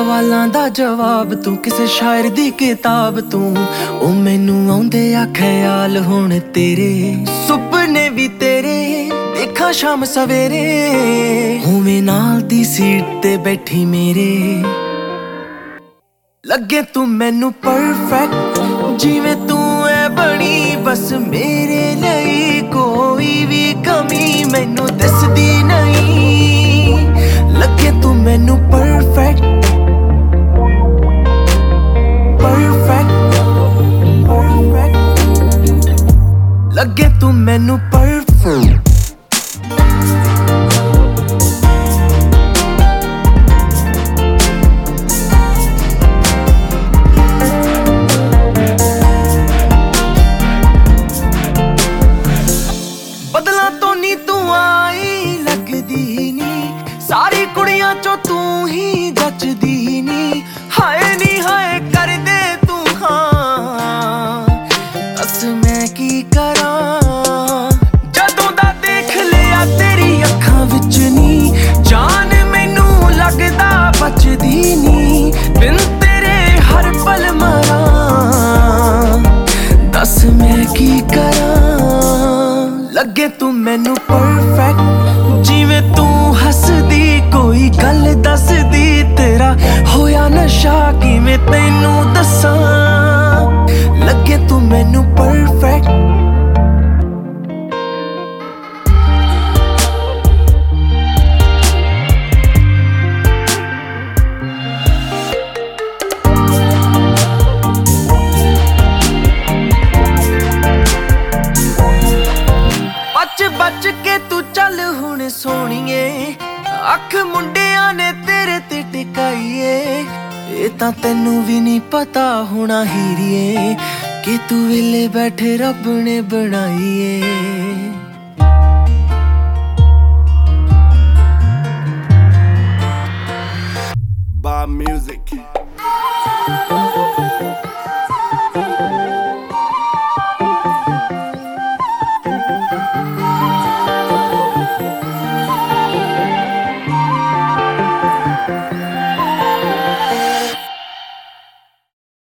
सवालां दा जवाब तू, किसे शायर दी किताब तू। ओ मैनू आउंदे आ ख्याल हुण तेरे, सुपने भी तेरे देखा शाम सवेरे। होवे नाल दी सीट ते बैठी मेरे, लगे तू मैनू परफेक्ट जिवें तू है बनी बस मेरे लिए। कोई भी कमी मैनू दसदी नहीं, लगे तू मैनू परफेक्ट परफेक्ट परफेक्ट, लगे तू मैनू परफेक्ट। बदला तो नी तू आई लगदी नी, सारी कुड़ियां चो तू ही जचदी नी। हाय नी हाय कर दे तू हाँ, बस मैं की करां। जदों दा देख लिया तेरी अखां विच नी, जान मैनू लगदा बचदी नी। बिन तेरे हर पल मरां, दस मैं की करां। लगे तू मैनू परफेक्ट जिवें तू हसदी कोई गल दसदी। तेरा होया नशा किवें तैनू दसां, लगे तू मैनू परफेक्ट। बच के तू चल हुण सोहणीए, अख मुंडियां ने तेरे ते टिकाईए। ये तां तैनू भी नहीं पता होना हीरिए, कि तू वेले बैठे रब ने बनाईए।